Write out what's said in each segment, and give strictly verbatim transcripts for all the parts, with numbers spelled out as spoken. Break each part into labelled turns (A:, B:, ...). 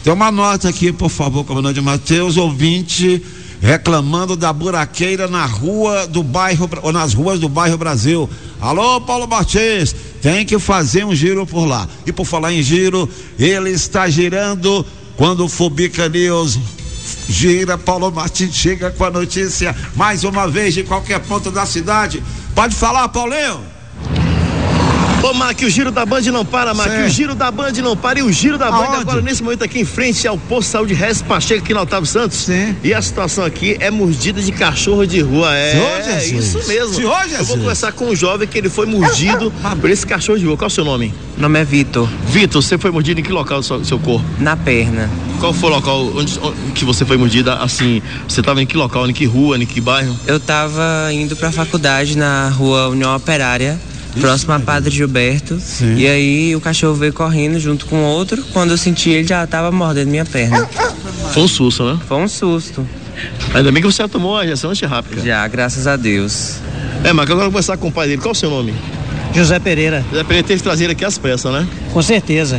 A: Tem uma nota aqui, por favor, comandante Matheus, ouvinte reclamando da buraqueira na rua do bairro, ou nas ruas do bairro Brasil. Alô, Paulo Martins, tem que fazer um giro por lá. E por falar em giro, ele está girando. Quando o Fubica News gira, Paulo Martins chega com a notícia mais uma vez de qualquer ponto da cidade. Pode falar, Paulinho.
B: Ô, Mac, o giro da Band não para, Mac, o giro da Band não para, e o giro da Band
A: Aonde?
B: Agora, nesse momento aqui em frente ao posto de saúde Regis Pacheco, aqui no Otávio Santos.
A: Sim.
B: E a situação aqui é mordida de cachorro de rua, é,
A: Senhor Jesus.
B: isso mesmo.
A: Senhor
B: Eu
A: Jesus.
B: vou conversar com um jovem que ele foi mordido por esse cachorro de rua. Qual é o seu nome?
C: Meu nome é Vitor.
B: Vitor, você foi mordido em que local do seu, do seu corpo?
C: Na perna.
B: Qual foi o local onde, onde que você foi mordida, assim, você estava em que local, em que rua, em que bairro?
C: Eu tava indo pra faculdade na rua União Operária, próximo a Padre Gilberto.
A: Sim.
C: E aí o cachorro veio correndo junto com outro. Quando eu senti, ele já tava mordendo minha perna.
B: Foi um susto, né?
C: Foi um susto.
B: Ainda bem que você já tomou a injeção antirrábica.
C: Já, graças a Deus.
B: É, mas agora eu vou conversar com o pai dele. Qual é o seu nome?
D: José Pereira.
B: José Pereira teve que trazer aqui as peças, né?
D: Com certeza.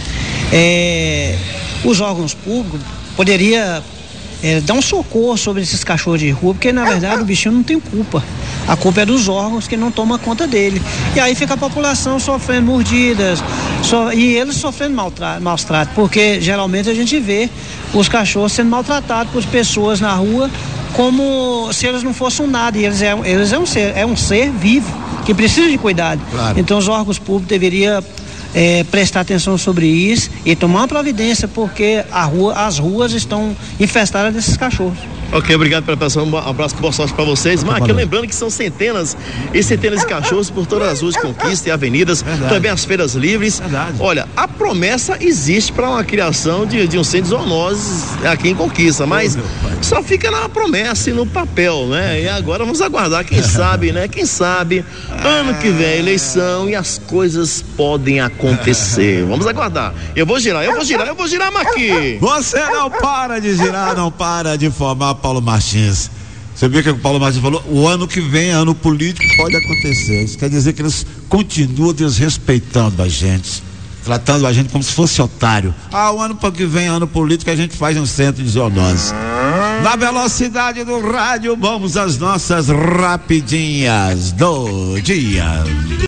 D: É, os órgãos públicos poderiam é, dar um socorro sobre esses cachorros de rua, porque na verdade o bichinho não tem culpa. A culpa é dos órgãos que não tomam conta dele. E aí fica a população sofrendo mordidas, so, e eles sofrendo maltra, maus tratos, porque geralmente a gente vê os cachorros sendo maltratados por pessoas na rua como se eles não fossem nada. E eles é, eles é um ser, é um ser vivo que precisa de cuidado.
A: Claro.
D: Então os órgãos públicos deveriam é, prestar atenção sobre isso e tomar uma providência, porque a rua, as ruas estão infestadas desses cachorros.
B: Ok, obrigado pela atenção, um abraço, boa sorte para vocês. Marque, lembrando que são centenas e centenas de cachorros por todas as ruas de Conquista e avenidas, verdade. Também as feiras livres. Verdade. Olha, a promessa existe para uma criação de, de um centro de zoonoses aqui em Conquista, mas oh, só fica na promessa e no papel, né? E agora vamos aguardar, quem sabe, né? Quem sabe, ano que vem é eleição e as coisas podem acontecer. Vamos aguardar. Eu vou girar, eu vou girar, eu vou girar, Marquinhos.
A: Você não para de girar, não para de formar, Paulo Martins. Você viu que o Paulo Martins falou? O ano que vem, ano político, pode acontecer. Isso quer dizer que eles continuam desrespeitando a gente, tratando a gente como se fosse otário. Ah, o ano que vem, ano político, a gente faz um centro de zoonose. Na velocidade do rádio, vamos às nossas rapidinhas do dia.